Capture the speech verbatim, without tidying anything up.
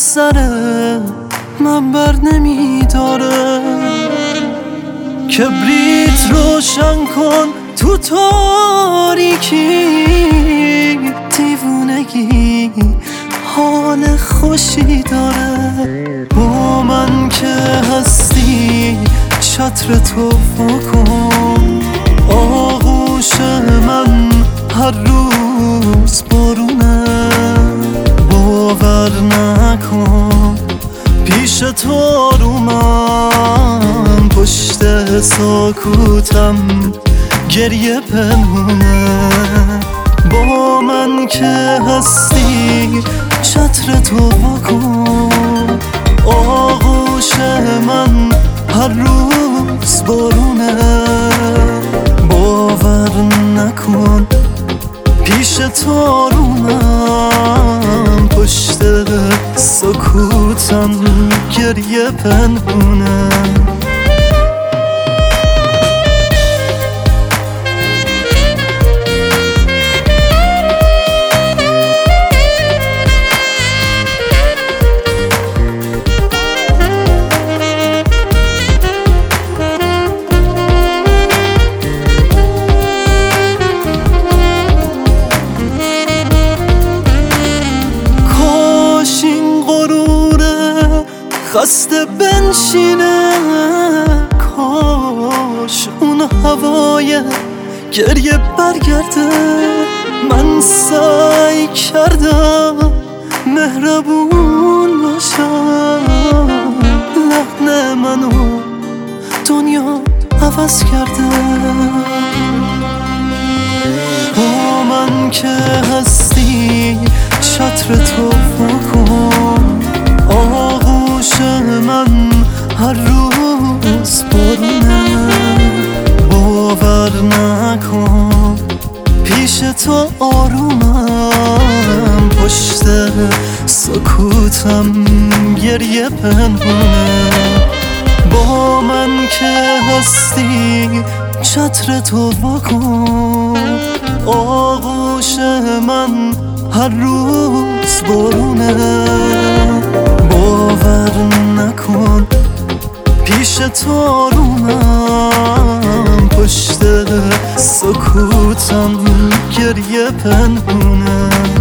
سر من بر نمیداره. کبریت روشن کن تو تاریکی، دیوونگی حال خوشی داره. با من که هستی چتر تو بکن، آغوش من هر روز بارونه. باور نکن پیش تو رو من پشت ساکوتم گریه بمونه. با من که هستی چتر تو بکن، آغوش من هر روز بارونه. باور نکن پیش تو رو من پشت سکوتم گریه پنهونه. خسته بنشینه، کاش اون هوای گریه برگرده. من سعی کردم مهربون باشم، لحن منو دنیا عوض کرده. با من که هستی چتر تو بکن، آغوش من هر روز بارونه. باور نکن پیش تو آرومم پشت سکوتم گریه پنهونه. با من که هستی چتر تو بکن، آغوش من هر روز بارونه. باور نکن پیش تو رو من پشت سکوتم گریه پنهونه.